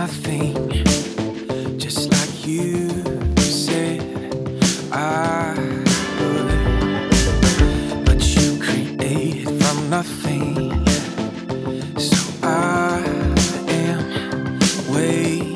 nothing, just like you said I would. But you created from nothing, so I am waiting.